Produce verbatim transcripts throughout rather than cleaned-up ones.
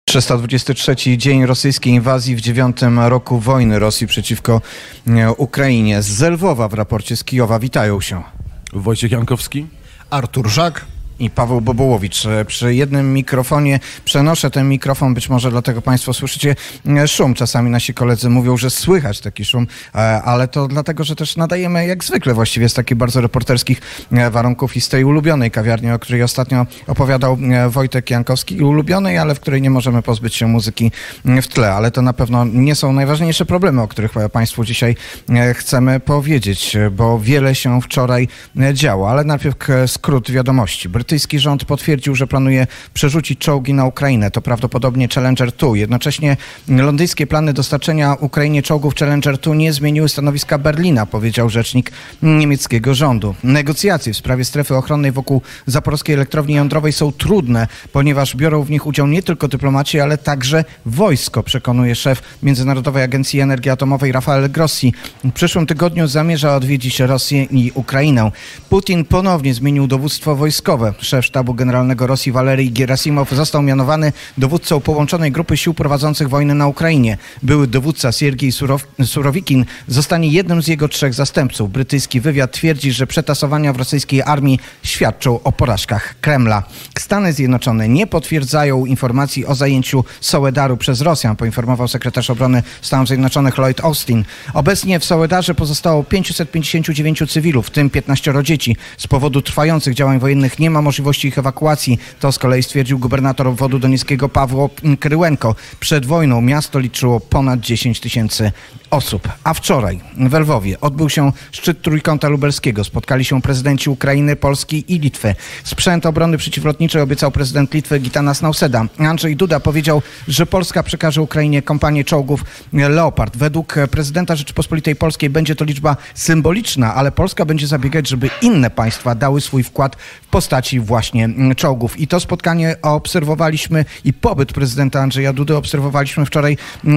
trzysta dwudziesty trzeci dzień rosyjskiej inwazji w dziewiątym roku wojny Rosji przeciwko Ukrainie. Z Lwowa w raporcie z Kijowa witają się Wojciech Jankowski, Artur Żak i Paweł Bobołowicz. Przy jednym mikrofonie przenoszę ten mikrofon, być może dlatego Państwo słyszycie szum. Czasami nasi koledzy mówią, że słychać taki szum, ale to dlatego, że też nadajemy jak zwykle właściwie z takich bardzo reporterskich warunków i z tej ulubionej kawiarni, o której ostatnio opowiadał Wojtek Jankowski, i ulubionej, ale w której nie możemy pozbyć się muzyki w tle. Ale to na pewno nie są najważniejsze problemy, o których Państwu dzisiaj chcemy powiedzieć, bo wiele się wczoraj działo. Ale najpierw skrót wiadomości. Brytyjski rząd potwierdził, że planuje przerzucić czołgi na Ukrainę. To prawdopodobnie Challenger dwa. Jednocześnie londyńskie plany dostarczenia Ukrainie czołgów Challenger dwa nie zmieniły stanowiska Berlina, powiedział rzecznik niemieckiego rządu. Negocjacje w sprawie strefy ochronnej wokół zaporowskiej elektrowni jądrowej są trudne, ponieważ biorą w nich udział nie tylko dyplomaci, ale także wojsko, przekonuje szef Międzynarodowej Agencji Energii Atomowej Rafael Grossi. W przyszłym tygodniu zamierza odwiedzić Rosję i Ukrainę. Putin ponownie zmienił dowództwo wojskowe. Szef Sztabu Generalnego Rosji Walerii Gerasimow został mianowany dowódcą połączonej grupy sił prowadzących wojnę na Ukrainie. Były dowódca Siergiej Surow- Surowikin zostanie jednym z jego trzech zastępców. Brytyjski wywiad twierdzi, że przetasowania w rosyjskiej armii świadczą o porażkach Kremla. Stany Zjednoczone nie potwierdzają informacji o zajęciu Soledaru przez Rosjan, poinformował sekretarz obrony Stanów Zjednoczonych Lloyd Austin. Obecnie w Soledarze pozostało pięćset pięćdziesięciu dziewięciu cywilów, w tym piętnaścioro dzieci. Z powodu trwających działań wojennych nie ma możliwości ich ewakuacji. To z kolei stwierdził gubernator obwodu donieckiego Pawło Kryłenko. Przed wojną miasto liczyło ponad dziesięć tysięcy osób. A wczoraj w Lwowie odbył się szczyt Trójkąta Lubelskiego. Spotkali się prezydenci Ukrainy, Polski i Litwy. Sprzęt obrony przeciwlotniczej obiecał prezydent Litwy Gitanas Nauseda. Andrzej Duda powiedział, że Polska przekaże Ukrainie kompanię czołgów Leopard. Według prezydenta Rzeczypospolitej Polskiej będzie to liczba symboliczna, ale Polska będzie zabiegać, żeby inne państwa dały swój wkład w postaci właśnie czołgów. I to spotkanie obserwowaliśmy i pobyt prezydenta Andrzeja Dudy obserwowaliśmy wczoraj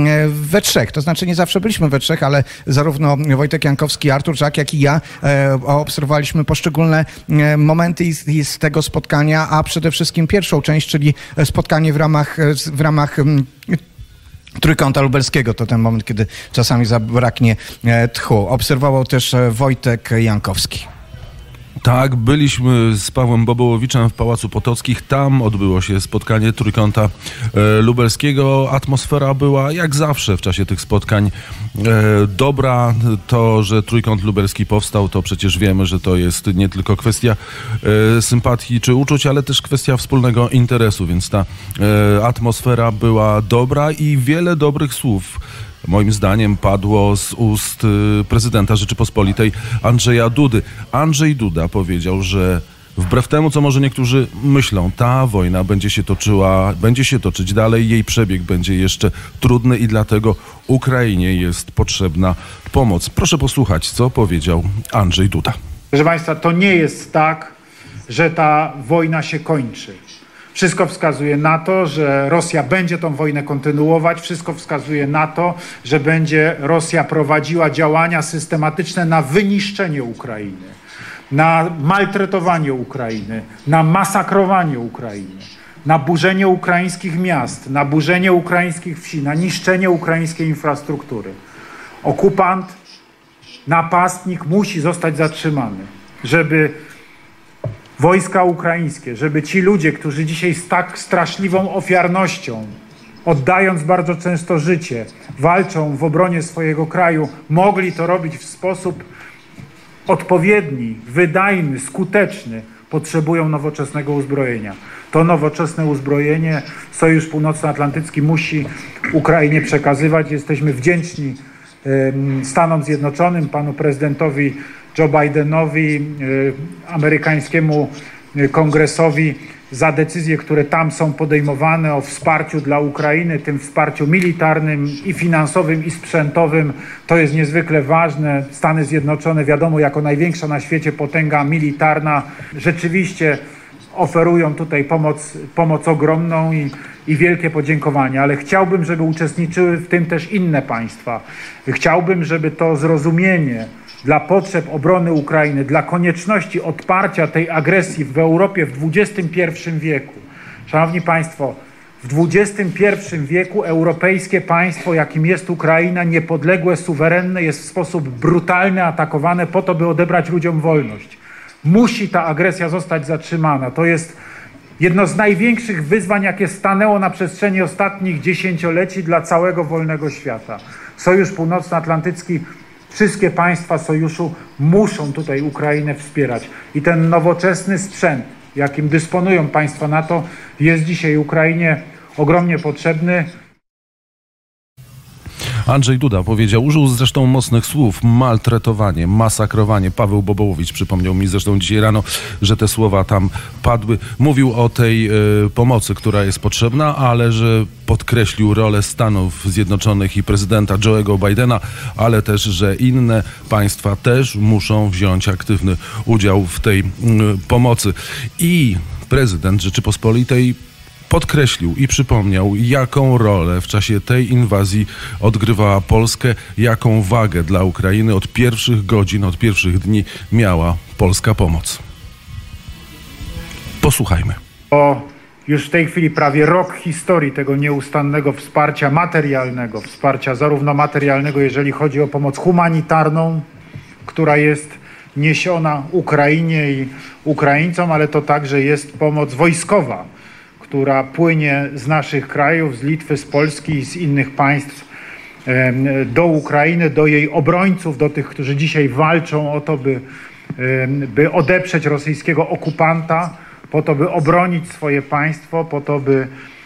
we trzech. To znaczy nie zawsze byliśmy we trzech, ale zarówno Wojtek Jankowski, Artur Żak, jak i ja e, obserwowaliśmy poszczególne e, momenty z, z tego spotkania, a przede wszystkim pierwszą część, czyli spotkanie w ramach, w ramach m, Trójkąta Lubelskiego. To ten moment, kiedy czasami zabraknie e, tchu. Obserwował też e, Wojtek Jankowski. Tak, byliśmy z Pawłem Bobołowiczem w Pałacu Potockich. Tam odbyło się spotkanie Trójkąta e, Lubelskiego. Atmosfera była jak zawsze w czasie tych spotkań e, dobra. To, że Trójkąt Lubelski powstał, to przecież wiemy, że to jest nie tylko kwestia e, sympatii czy uczuć, ale też kwestia wspólnego interesu, więc ta e, atmosfera była dobra i wiele dobrych słów moim zdaniem padło z ust prezydenta Rzeczypospolitej Andrzeja Dudy. Andrzej Duda powiedział, że wbrew temu, co może niektórzy myślą, ta wojna będzie się toczyła, będzie się toczyć dalej, jej przebieg będzie jeszcze trudny i dlatego Ukrainie jest potrzebna pomoc. Proszę posłuchać, co powiedział Andrzej Duda. Proszę Państwa, to nie jest tak, że ta wojna się kończy. Wszystko wskazuje na to, że Rosja będzie tą wojnę kontynuować. Wszystko wskazuje na to, że będzie Rosja prowadziła działania systematyczne na wyniszczenie Ukrainy, na maltretowanie Ukrainy, na masakrowanie Ukrainy, na burzenie ukraińskich miast, na burzenie ukraińskich wsi, na niszczenie ukraińskiej infrastruktury. Okupant, napastnik musi zostać zatrzymany, żeby wojska ukraińskie, żeby ci ludzie, którzy dzisiaj z tak straszliwą ofiarnością, oddając bardzo często życie, walczą w obronie swojego kraju, mogli to robić w sposób odpowiedni, wydajny, skuteczny, potrzebują nowoczesnego uzbrojenia. To nowoczesne uzbrojenie Sojusz Północnoatlantycki musi Ukrainie przekazywać. Jesteśmy wdzięczni Stanom Zjednoczonym, panu prezydentowi Joe Bidenowi, amerykańskiemu kongresowi za decyzje, które tam są podejmowane o wsparciu dla Ukrainy, tym wsparciu militarnym i finansowym i sprzętowym. To jest niezwykle ważne. Stany Zjednoczone, wiadomo, jako największa na świecie potęga militarna, rzeczywiście oferują tutaj pomoc, pomoc ogromną i, i wielkie podziękowania, ale chciałbym, żeby uczestniczyły w tym też inne państwa. Chciałbym, żeby to zrozumienie dla potrzeb obrony Ukrainy, dla konieczności odparcia tej agresji w Europie w dwudziestym pierwszym wieku. Szanowni Państwo, W dwudziestym pierwszym wieku europejskie państwo, jakim jest Ukraina, niepodległe, suwerenne, jest w sposób brutalny atakowane po to, by odebrać ludziom wolność. Musi ta agresja zostać zatrzymana. To jest jedno z największych wyzwań, jakie stanęło na przestrzeni ostatnich dziesięcioleci dla całego wolnego świata. Sojusz Północnoatlantycki, wszystkie państwa sojuszu muszą tutaj Ukrainę wspierać. I ten nowoczesny sprzęt, jakim dysponują państwa NATO, jest dzisiaj Ukrainie ogromnie potrzebny. Andrzej Duda powiedział, użył zresztą mocnych słów, maltretowanie, masakrowanie. Paweł Bobołowicz przypomniał mi zresztą dzisiaj rano, że te słowa tam padły. Mówił o tej y, pomocy, która jest potrzebna, ale że podkreślił rolę Stanów Zjednoczonych i prezydenta Joe'ego Bidena, ale też, że inne państwa też muszą wziąć aktywny udział w tej y, pomocy. I prezydent Rzeczypospolitej podkreślił i przypomniał, jaką rolę w czasie tej inwazji odgrywała Polskę, jaką wagę dla Ukrainy od pierwszych godzin, od pierwszych dni miała polska pomoc. Posłuchajmy. O już w tej chwili prawie rok historii tego nieustannego wsparcia materialnego, wsparcia zarówno materialnego, jeżeli chodzi o pomoc humanitarną, która jest niesiona Ukrainie i Ukraińcom, ale to także jest pomoc wojskowa, która płynie z naszych krajów, z Litwy, z Polski i z innych państw do Ukrainy, do jej obrońców, do tych, którzy dzisiaj walczą o to, by, by odeprzeć rosyjskiego okupanta, po to, by obronić swoje państwo, po to, by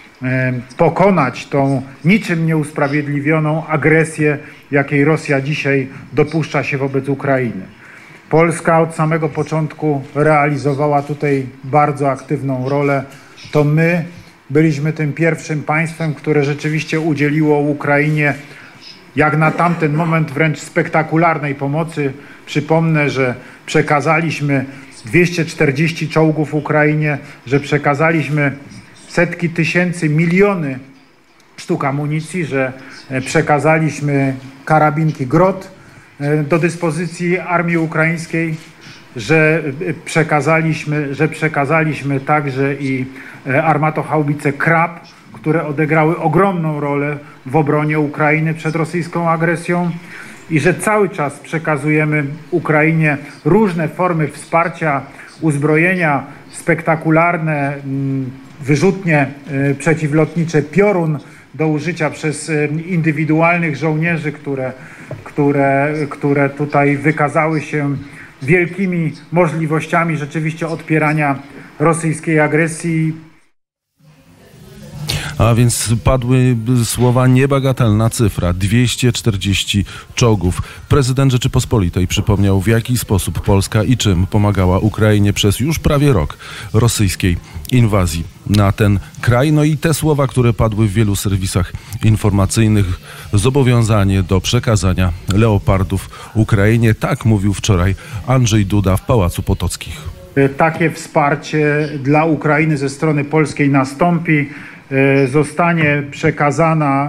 pokonać tą niczym nieusprawiedliwioną agresję, jakiej Rosja dzisiaj dopuszcza się wobec Ukrainy. Polska od samego początku realizowała tutaj bardzo aktywną rolę. To my byliśmy tym pierwszym państwem, które rzeczywiście udzieliło Ukrainie, jak na tamten moment, wręcz spektakularnej pomocy. Przypomnę, że przekazaliśmy dwieście czterdzieści czołgów Ukrainie, że przekazaliśmy setki tysięcy, miliony sztuk amunicji, że przekazaliśmy karabinki Grot do dyspozycji armii ukraińskiej, że przekazaliśmy, że przekazaliśmy także i armatohaubice Krab, które odegrały ogromną rolę w obronie Ukrainy przed rosyjską agresją i że cały czas przekazujemy Ukrainie różne formy wsparcia, uzbrojenia, spektakularne wyrzutnie przeciwlotnicze Piorun do użycia przez indywidualnych żołnierzy, które, które, które tutaj wykazały się wielkimi możliwościami rzeczywiście odpierania rosyjskiej agresji. A więc padły słowa niebagatelna cyfra, dwieście czterdzieści czołgów. Prezydent Rzeczypospolitej przypomniał, w jaki sposób Polska i czym pomagała Ukrainie przez już prawie rok rosyjskiej inwazji na ten kraj. No i te słowa, które padły w wielu serwisach informacyjnych, zobowiązanie do przekazania leopardów Ukrainie. Tak mówił wczoraj Andrzej Duda w Pałacu Potockich. Takie wsparcie dla Ukrainy ze strony polskiej nastąpi. Zostanie przekazana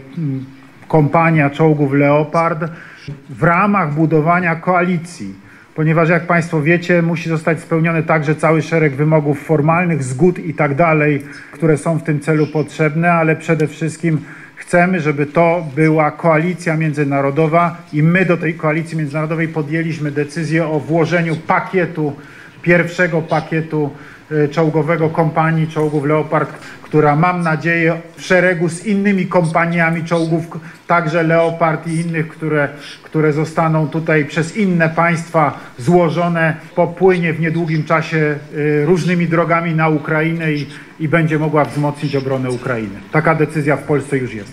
kompania czołgów Leopard w ramach budowania koalicji, ponieważ jak Państwo wiecie, musi zostać spełniony także cały szereg wymogów formalnych, zgód i tak dalej, które są w tym celu potrzebne, ale przede wszystkim chcemy, żeby to była koalicja międzynarodowa i my do tej koalicji międzynarodowej podjęliśmy decyzję o włożeniu pakietu, pierwszego pakietu czołgowego kompanii czołgów Leopard, która mam nadzieję w szeregu z innymi kompaniami czołgów, także Leopard i innych, które, które zostaną tutaj przez inne państwa złożone, popłynie w niedługim czasie różnymi drogami na Ukrainę i, i będzie mogła wzmocnić obronę Ukrainy. Taka decyzja w Polsce już jest.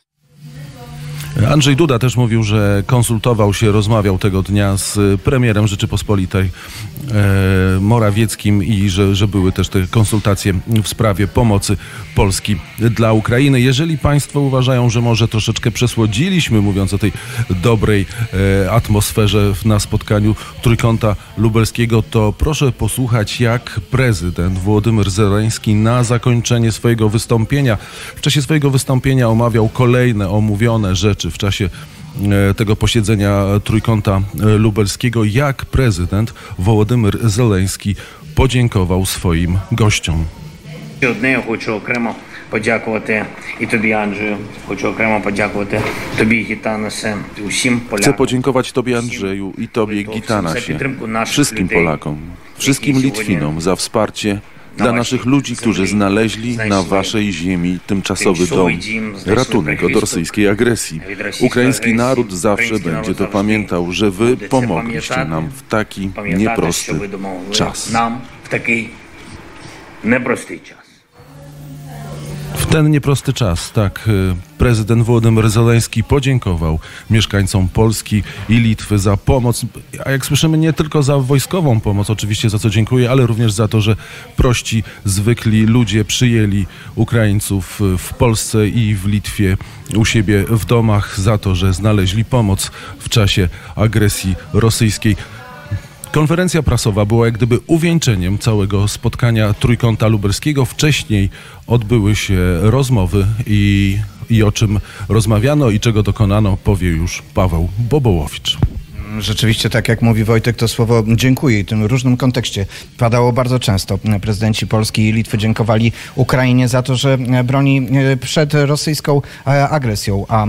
Andrzej Duda też mówił, że konsultował się, rozmawiał tego dnia z premierem Rzeczypospolitej e, Morawieckim i że, że były też te konsultacje w sprawie pomocy Polski dla Ukrainy. Jeżeli Państwo uważają, że może troszeczkę przesłodziliśmy, mówiąc o tej dobrej e, atmosferze na spotkaniu Trójkąta Lubelskiego, to proszę posłuchać, jak prezydent Wołodymyr Zełenski na zakończenie swojego wystąpienia, w czasie swojego wystąpienia omawiał kolejne omówione rzeczy w czasie tego posiedzenia Trójkąta Lubelskiego, jak prezydent Wołodymyr Zełenski podziękował swoim gościom. Одне я хочу окремо подякувати і тобі, Анджею. Хочу окремо подякувати тобі, Гітанасе, усім полякам. Chcę podziękować Tobie, Andrzeju, i Tobie, Gitanasie, wszystkim Polakom, wszystkim Litwinom za wsparcie dla naszych ludzi, którzy znaleźli na waszej ziemi tymczasowy dom, ratunek od rosyjskiej agresji. Ukraiński naród zawsze będzie to pamiętał, że wy pomogliście nam w taki nieprosty czas. Nam w taki непростий час. W ten nieprosty czas, tak, prezydent Wołodymyr Zełenski podziękował mieszkańcom Polski i Litwy za pomoc, a jak słyszymy, nie tylko za wojskową pomoc, oczywiście za co dziękuję, ale również za to, że prości, zwykli ludzie przyjęli Ukraińców w Polsce i w Litwie u siebie w domach, za to, że znaleźli pomoc w czasie agresji rosyjskiej. Konferencja prasowa była jak gdyby uwieńczeniem całego spotkania Trójkąta Lubelskiego. Wcześniej odbyły się rozmowy i, i o czym rozmawiano i czego dokonano, powie już Paweł Bobołowicz. Rzeczywiście, tak jak mówi Wojtek, to słowo dziękuję i w tym różnym kontekście padało bardzo często. Prezydenci Polski i Litwy dziękowali Ukrainie za to, że broni przed rosyjską agresją, a,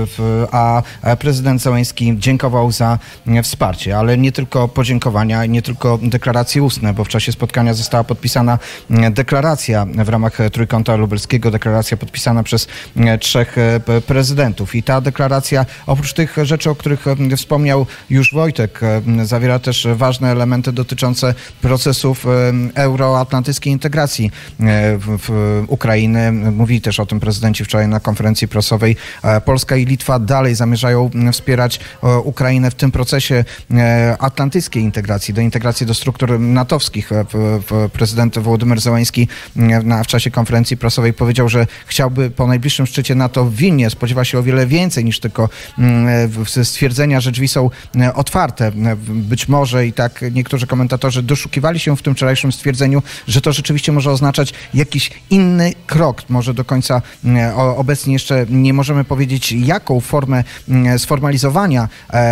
a prezydent Zełenski dziękował za wsparcie, ale nie tylko podziękowania, nie tylko deklaracje ustne, bo w czasie spotkania została podpisana deklaracja w ramach Trójkąta Lubelskiego, deklaracja podpisana przez trzech prezydentów i ta deklaracja, oprócz tych rzeczy, o których wspomniał już Wojtek, zawiera też ważne elementy dotyczące procesów euroatlantyckiej integracji w Ukrainy. Mówili też o tym prezydenci wczoraj na konferencji prasowej. Polska i Litwa dalej zamierzają wspierać Ukrainę w tym procesie atlantyckiej integracji, do integracji do struktur natowskich. Prezydent Wołodymyr Zełenski w czasie konferencji prasowej powiedział, że chciałby po najbliższym szczycie NATO w Wilnie, spodziewa się o wiele więcej niż tylko stwierdzenia, że drzwi są otwarte. Być może i tak niektórzy komentatorzy doszukiwali się w tym wczorajszym stwierdzeniu, że to rzeczywiście może oznaczać jakiś inny krok. Może do końca obecnie jeszcze nie możemy powiedzieć, jaką formę sformalizowania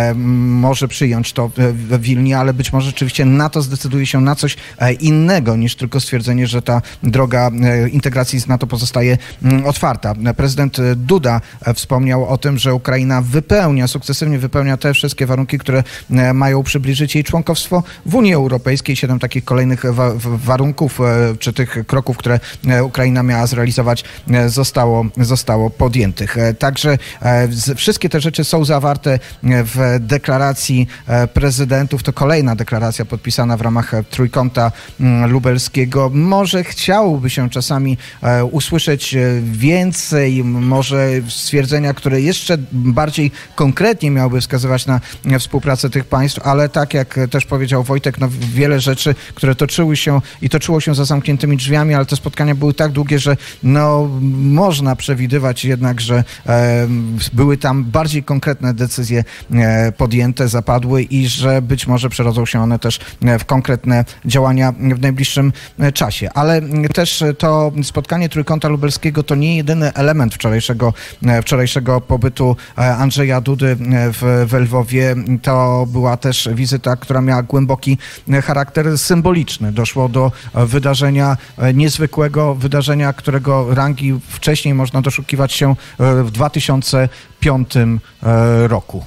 może przyjąć to w Wilnie, ale być może rzeczywiście NATO zdecyduje się na coś innego niż tylko stwierdzenie, że ta droga integracji z NATO pozostaje otwarta. Prezydent Duda wspomniał o tym, że Ukraina wypełnia, sukcesywnie wypełnia te wszystkie warunki, które mają przybliżyć jej członkostwo w Unii Europejskiej. Siedem takich kolejnych wa- warunków, czy tych kroków, które Ukraina miała zrealizować, zostało, zostało podjętych. Także wszystkie te rzeczy są zawarte w deklaracji prezydentów. To kolejna deklaracja podpisana w ramach Trójkąta Lubelskiego. Może chciałoby się czasami usłyszeć więcej, może stwierdzenia, które jeszcze bardziej konkretnie miałyby wskazywać na współpracę tych państw, ale tak jak też powiedział Wojtek, no wiele rzeczy, które toczyły się i toczyło się za zamkniętymi drzwiami, ale te spotkania były tak długie, że no można przewidywać jednak, że e, były tam bardziej konkretne decyzje e, podjęte, zapadły i że być może przerodzą się one też w konkretne działania w najbliższym czasie. Ale też to spotkanie Trójkąta Lubelskiego to nie jedyny element wczorajszego, wczorajszego pobytu Andrzeja Dudy w, w Lwowie. To była też wizyta, która miała głęboki charakter symboliczny. Doszło do wydarzenia niezwykłego, wydarzenia, którego rangi wcześniej można doszukiwać się w dwa tysiące piątym roku.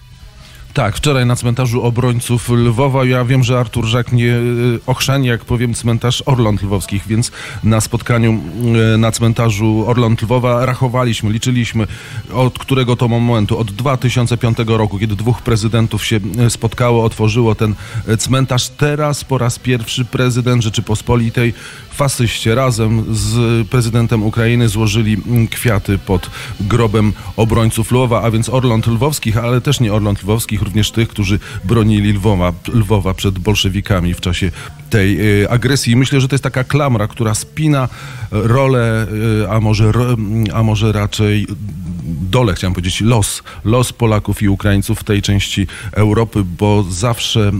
Tak, wczoraj na cmentarzu obrońców Lwowa, ja wiem, że Artur Żak nie ochrzani, jak powiem, cmentarz Orląt Lwowskich, więc na spotkaniu na cmentarzu Orląt Lwowa rachowaliśmy, liczyliśmy od którego to momentu, od dwa tysiące piątego roku, kiedy dwóch prezydentów się spotkało, otworzyło ten cmentarz. Teraz po raz pierwszy prezydent Rzeczypospolitej, fasyście razem z prezydentem Ukrainy złożyli kwiaty pod grobem obrońców Lwowa, a więc Orląt Lwowskich, ale też nie Orląt Lwowskich, również tych, którzy bronili Lwowa, Lwowa przed bolszewikami w czasie tej y, agresji. Myślę, że to jest taka klamra, która spina rolę, y, a, może, a może raczej dole, chciałem powiedzieć, los, los Polaków i Ukraińców w tej części Europy, bo zawsze y,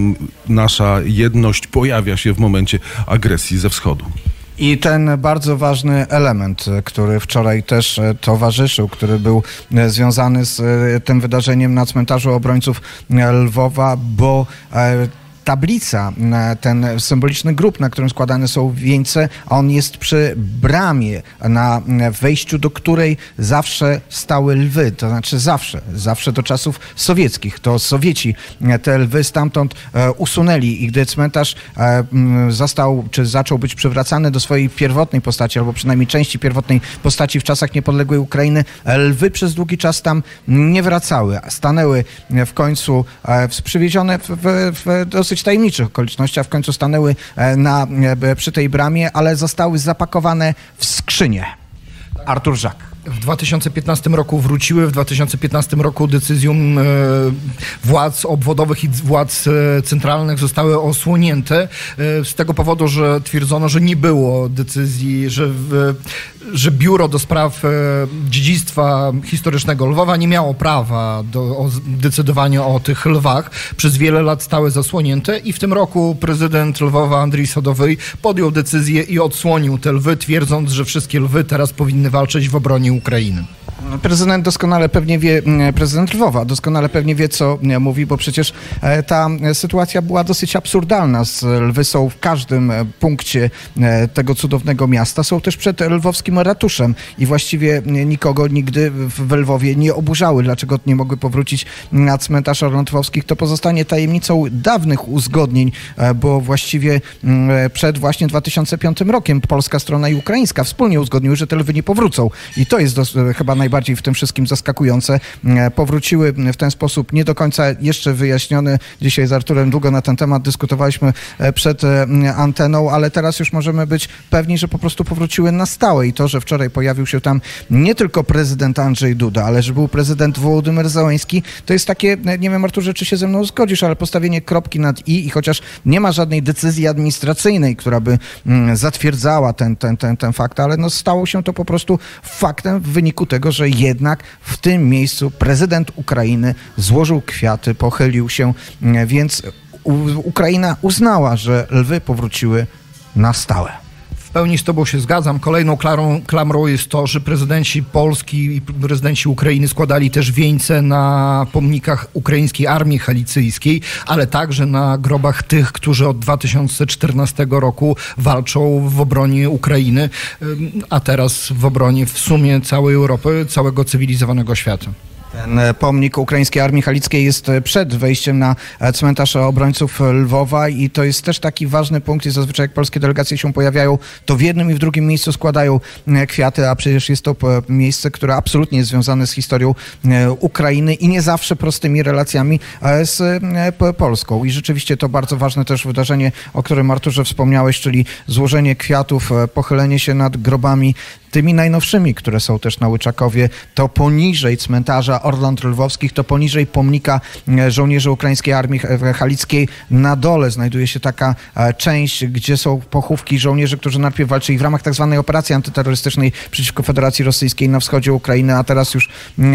nasza jedność pojawia się w momencie agresji ze wschodu. I ten bardzo ważny element, który wczoraj też towarzyszył, który był związany z tym wydarzeniem na cmentarzu obrońców Lwowa, bo tablica, ten symboliczny grób, na którym składane są wieńce, on jest przy bramie, na wejściu do której zawsze stały lwy, to znaczy zawsze, zawsze do czasów sowieckich. To Sowieci te lwy stamtąd usunęli i gdy cmentarz został, czy zaczął być przywracany do swojej pierwotnej postaci, albo przynajmniej części pierwotnej postaci w czasach niepodległej Ukrainy, lwy przez długi czas tam nie wracały. Stanęły w końcu, przywiezione w, w, w dosyć tajemniczych okolicznościach, w końcu stanęły na, przy tej bramie, ale zostały zapakowane w skrzynię. Artur Żak. W dwa tysiące piętnastym roku wróciły. W dwa tysiące piętnastym roku decyzją e, władz obwodowych i władz e, centralnych zostały osłonięte e, z tego powodu, że twierdzono, że nie było decyzji, że, w, że Biuro do Spraw e, Dziedzictwa Historycznego Lwowa nie miało prawa do o decydowania o tych lwach. Przez wiele lat stały zasłonięte i w tym roku prezydent Lwowa Andrzej Sadowy podjął decyzję i odsłonił te lwy, twierdząc, że wszystkie lwy teraz powinny walczyć w obronie Ukrainy. Prezydent doskonale pewnie wie, prezydent Lwowa doskonale pewnie wie, co mówi, bo przecież ta sytuacja była dosyć absurdalna. Lwy są w każdym punkcie tego cudownego miasta. Są też przed lwowskim ratuszem i właściwie nikogo nigdy w Lwowie nie oburzały. Dlaczego nie mogły powrócić na cmentarz Orląt Lwowskich? To pozostanie tajemnicą dawnych uzgodnień, bo właściwie przed właśnie dwa tysiące piątym rokiem polska strona i ukraińska wspólnie uzgodniły, że te lwy nie powrócą. I to jest dos- chyba najbardziej w tym wszystkim zaskakujące. Powróciły w ten sposób nie do końca jeszcze wyjaśniony. Dzisiaj z Arturem długo na ten temat dyskutowaliśmy przed anteną, ale teraz już możemy być pewni, że po prostu powróciły na stałe. I to, że wczoraj pojawił się tam nie tylko prezydent Andrzej Duda, ale że był prezydent Wołodymyr Zełenski, to jest takie, nie wiem Arturze, czy się ze mną zgodzisz, ale postawienie kropki nad i i chociaż nie ma żadnej decyzji administracyjnej, która by zatwierdzała ten, ten, ten, ten fakt, ale no stało się to po prostu faktem w wyniku tego, że jednak w tym miejscu prezydent Ukrainy złożył kwiaty, pochylił się, więc Ukraina uznała, że lwy powróciły na stałe. W pełni z tobą się zgadzam. Kolejną klarą, klamrą jest to, że prezydenci Polski i prezydenci Ukrainy składali też wieńce na pomnikach ukraińskiej armii halicyjskiej, ale także na grobach tych, którzy od dwa tysiące czternastego roku walczą w obronie Ukrainy, a teraz w obronie w sumie całej Europy, całego cywilizowanego świata. Ten pomnik ukraińskiej armii halickiej jest przed wejściem na cmentarz obrońców Lwowa i to jest też taki ważny punkt i zazwyczaj jak polskie delegacje się pojawiają, to w jednym i w drugim miejscu składają kwiaty, a przecież jest to miejsce, które absolutnie jest związane z historią Ukrainy i nie zawsze prostymi relacjami z Polską. I rzeczywiście to bardzo ważne też wydarzenie, o którym Arturze wspomniałeś, czyli złożenie kwiatów, pochylenie się nad grobami tymi najnowszymi, które są też na Łyczakowie, to poniżej cmentarza Orląt Lwowskich, to poniżej pomnika żołnierzy ukraińskiej armii halickiej na dole znajduje się taka część, gdzie są pochówki żołnierzy, którzy najpierw walczyli w ramach tak zwanej operacji antyterrorystycznej przeciwko Federacji Rosyjskiej na wschodzie Ukrainy, a teraz już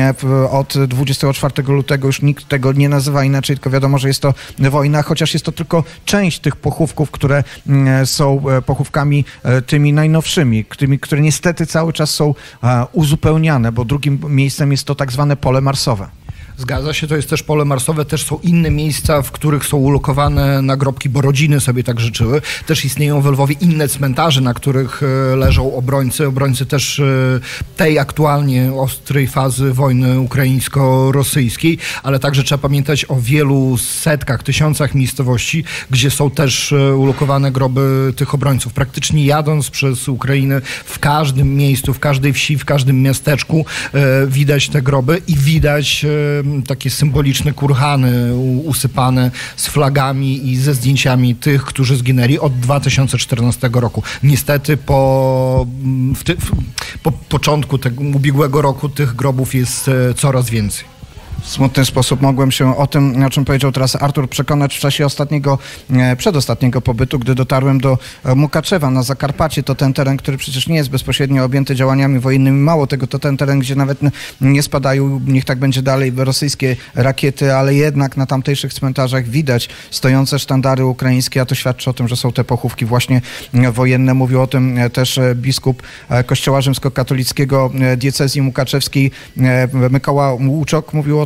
od dwudziestego czwartego lutego już nikt tego nie nazywa inaczej, tylko wiadomo, że jest to wojna, chociaż jest to tylko część tych pochówków, które są pochówkami tymi najnowszymi, tymi, które niestety cały czas są uzupełniane, bo drugim miejscem jest to tak zwane pole marsowe. Zgadza się, to jest też pole marsowe, też są inne miejsca, w których są ulokowane nagrobki, bo rodziny sobie tak życzyły. Też istnieją w Lwowie inne cmentarze, na których leżą obrońcy. Obrońcy też tej aktualnie ostrej fazy wojny ukraińsko-rosyjskiej, ale także trzeba pamiętać o wielu setkach, tysiącach miejscowości, gdzie są też ulokowane groby tych obrońców. Praktycznie jadąc przez Ukrainę w każdym miejscu, w każdej wsi, w każdym miasteczku widać te groby i widać takie symboliczne kurhany usypane z flagami i ze zdjęciami tych, którzy zginęli od dwa tysiące czternastego roku. Niestety po, w ty, w, po początku tego ubiegłego roku tych grobów jest coraz więcej. W smutny sposób mogłem się o tym, o czym powiedział teraz Artur, przekonać w czasie ostatniego, przedostatniego pobytu, gdy dotarłem do Mukaczewa na Zakarpacie. To ten teren, który przecież nie jest bezpośrednio objęty działaniami wojennymi. Mało tego, to ten teren, gdzie nawet nie spadają, niech tak będzie dalej, rosyjskie rakiety, ale jednak na tamtejszych cmentarzach widać stojące sztandary ukraińskie, a to świadczy o tym, że są te pochówki właśnie wojenne. Mówił o tym też biskup Kościoła Rzymskokatolickiego diecezji mukaczewskiej Mykoła Łuczok. Mówił o tym,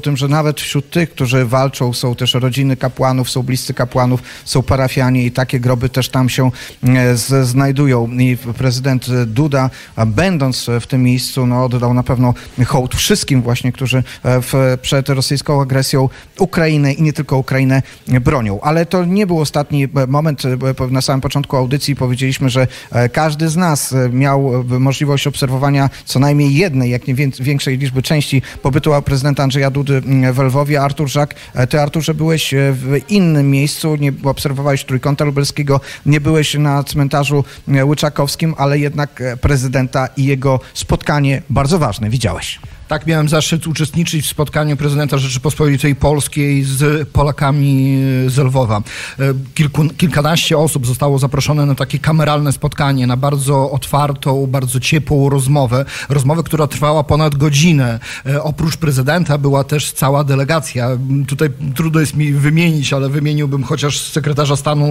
tym, że nawet wśród tych, którzy walczą, są też rodziny kapłanów, są bliscy kapłanów, są parafianie i takie groby też tam się z, znajdują. I prezydent Duda, będąc w tym miejscu, no, oddał na pewno hołd wszystkim właśnie, którzy w, przed rosyjską agresją Ukrainę i nie tylko Ukrainę bronią. Ale to nie był ostatni moment. Na samym początku audycji powiedzieliśmy, że każdy z nas miał możliwość obserwowania co najmniej jednej, jak nie większej liczby części pobytu prezydenta Andrzeja Dudy w Lwowie. Artur Żak, ty, Arturze, byłeś w innym miejscu, nie obserwowałeś Trójkąta Lubelskiego, nie byłeś na cmentarzu Łyczakowskim, ale jednak prezydenta i jego spotkanie bardzo ważne widziałeś. Tak, miałem zaszczyt uczestniczyć w spotkaniu prezydenta Rzeczypospolitej Polskiej z Polakami z Lwowa. Kilku, kilkanaście osób zostało zaproszone na takie kameralne spotkanie, na bardzo otwartą, bardzo ciepłą rozmowę. Rozmowę, która trwała ponad godzinę. Oprócz prezydenta była też cała delegacja. Tutaj trudno jest mi wymienić, ale wymieniłbym chociaż sekretarza stanu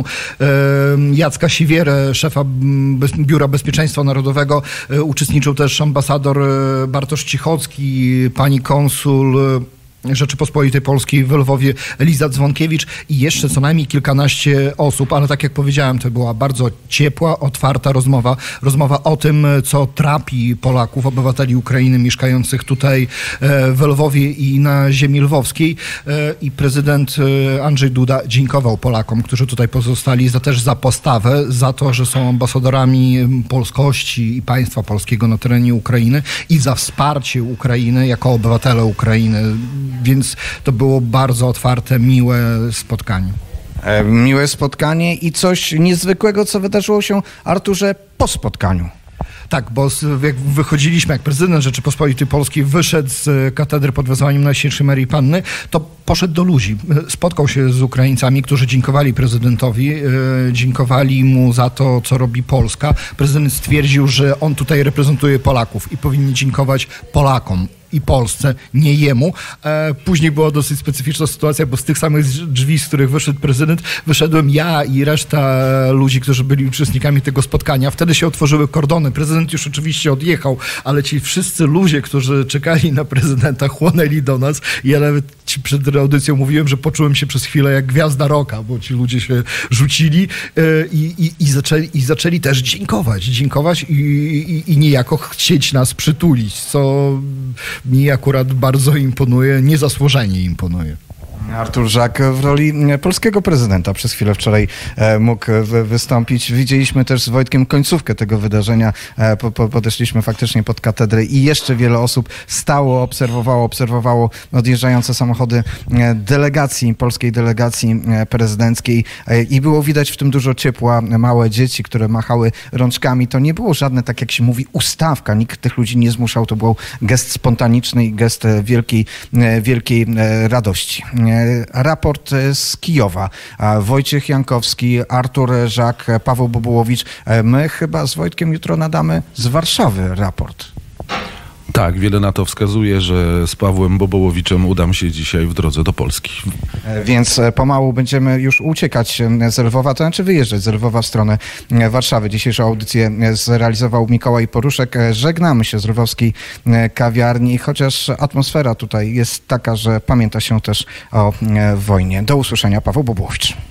Jacka Siwierę, szefa Biura Bezpieczeństwa Narodowego. Uczestniczył też ambasador Bartosz Cichocki, pani konsul Rzeczypospolitej Polskiej w Lwowie Eliza Dzwonkiewicz i jeszcze co najmniej kilkanaście osób, ale tak jak powiedziałem, to była bardzo ciepła, otwarta rozmowa. Rozmowa o tym, co trapi Polaków, obywateli Ukrainy mieszkających tutaj w Lwowie i na ziemi lwowskiej. I prezydent Andrzej Duda dziękował Polakom, którzy tutaj pozostali, za też za postawę, za to, że są ambasadorami polskości i państwa polskiego na terenie Ukrainy i za wsparcie Ukrainy jako obywatele Ukrainy. Więc to było bardzo otwarte, miłe spotkanie. E, miłe spotkanie i coś niezwykłego, co wydarzyło się, Arturze, po spotkaniu. Tak, bo jak wychodziliśmy, jak prezydent Rzeczypospolitej Polskiej wyszedł z katedry pod wezwaniem Najświętszej Maryi Panny, to poszedł do ludzi. Spotkał się z Ukraińcami, którzy dziękowali prezydentowi, dziękowali mu za to, co robi Polska. Prezydent stwierdził, że on tutaj reprezentuje Polaków i powinni dziękować Polakom i Polsce, nie jemu. Później była dosyć specyficzna sytuacja, bo z tych samych drzwi, z których wyszedł prezydent, wyszedłem ja i reszta ludzi, którzy byli uczestnikami tego spotkania. Wtedy się otworzyły kordony. Prezydent już oczywiście odjechał, ale ci wszyscy ludzie, którzy czekali na prezydenta, chłonęli do nas. Ja nawet ci przed audycją mówiłem, że poczułem się przez chwilę jak gwiazda rocka, bo ci ludzie się rzucili i, i, i, zaczęli, i zaczęli też dziękować. Dziękować i, i, i niejako chcieć nas przytulić, co mi akurat bardzo imponuje, niezasłużenie imponuje. Artur Żak w roli polskiego prezydenta przez chwilę wczoraj mógł wystąpić. Widzieliśmy też z Wojtkiem końcówkę tego wydarzenia. Podeszliśmy faktycznie pod katedrę i jeszcze wiele osób stało, obserwowało, obserwowało odjeżdżające samochody delegacji, polskiej delegacji prezydenckiej i było widać w tym dużo ciepła. Małe dzieci, które machały rączkami. To nie było żadne, tak jak się mówi, ustawka. Nikt tych ludzi nie zmuszał. To był gest spontaniczny i gest wielkiej, wielkiej radości. Raport z Kijowa. Wojciech Jankowski, Artur Żak, Paweł Bobołowicz. My chyba z Wojtkiem jutro nadamy z Warszawy raport. Tak, wiele na to wskazuje, że z Pawłem Bobołowiczem udam się dzisiaj w drodze do Polski. Więc pomału będziemy już uciekać z Lwowa, to znaczy wyjeżdżać z Lwowa w stronę Warszawy. Dzisiejszą audycję zrealizował Mikołaj Poruszek. Żegnamy się z lwowskiej kawiarni, chociaż atmosfera tutaj jest taka, że pamięta się też o wojnie. Do usłyszenia, Paweł Bobołowicz.